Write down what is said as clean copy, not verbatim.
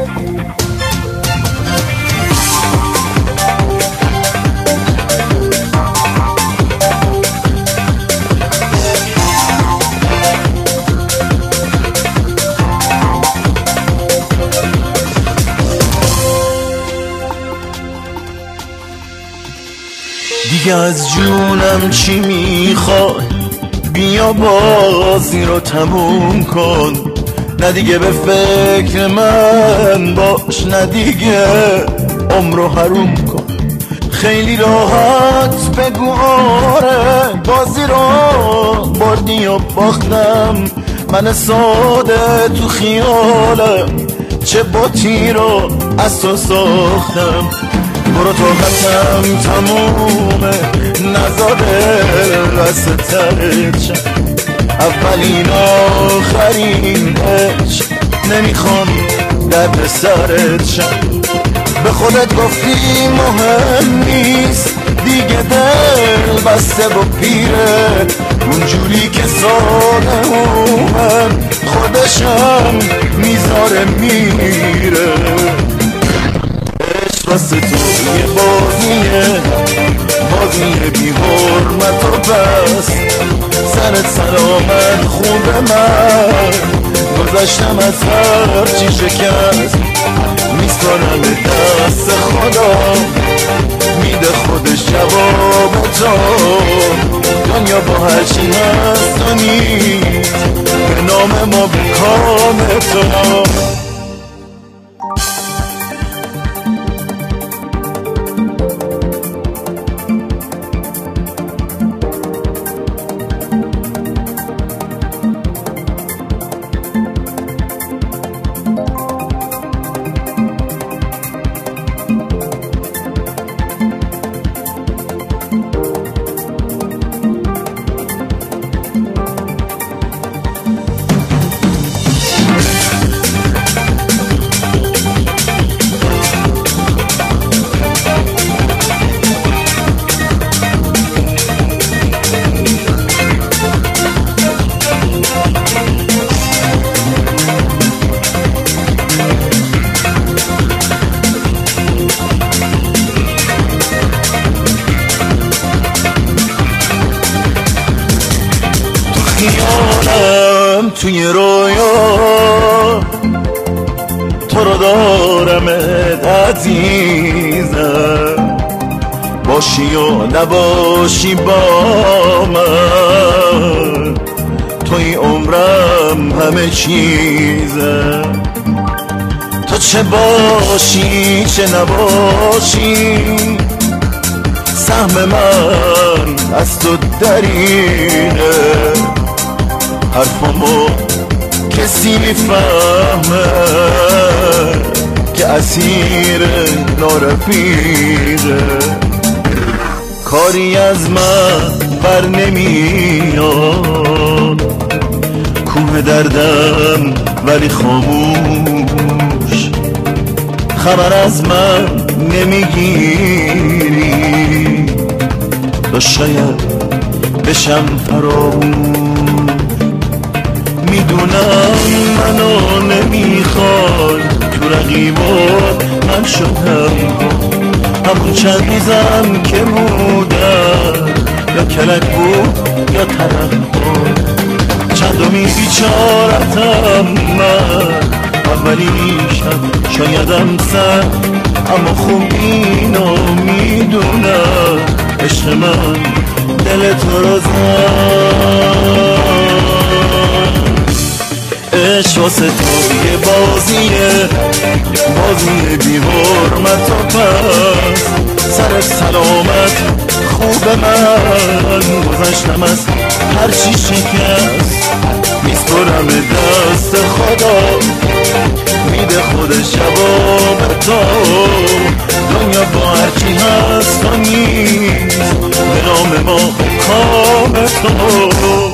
دیگه از جونم چی میخوای؟ بیا بازی رو تموم کن، نه دیگه به فکر من باش، نه دیگه عمرو حروم کن. خیلی راحت بگو آره، بازی رو بردی و باختم، من ساده تو خیالم چه باتی رو از تو ساختم. برو طاقتم تمومه، نزاده رست ترچم، اولین آخرین عشق، نمیخوام درد سرت شم. به خودت گفتی مهم نیست دیگه، دل بسته و پیره، اونجوری که ساده من خودشم میذاره میره. واسه تو یه بازیه بی حرمت و بس، سرت سلامت خوب من، گذشتم از هر چی شکست، میسپارم به دست خدا، میده خودش جواب تو. دنیا با هر چی هست و نیست، به نام ما به کام تو. خیالم توی رویا تو رو دارم عزیزم، باشی و نباشی با من، توی عمرم همه چیزم. تو چه باشی چه نباشی، سهم من از تو دریغه، حرفمو کسی میفهمه که اسیر نارفیقه. کاری از من بر نمیاد، کوه دردم ولی خاموش، خبر از من نمیگیری، تو شاید بشم فراموش. میدونم منو نمیخوای، تو رقیبات من شدم، همون چند روزم که بودم، یا کلک بود یا ترک بود، چندمی بیچارتم من، اولی شب شایدم سر، اما خوب اینو میدونم عشق من دل تو رو زد. عشق واسه تو یه بازیه بی حرمت و پس، سرت سلامت خوب من، گذشتم از هر چی شکست، میسپرم دست خدا، میده خودش جواب تو. دنیا با هر چی هست و نیست، به نام ما کام تو.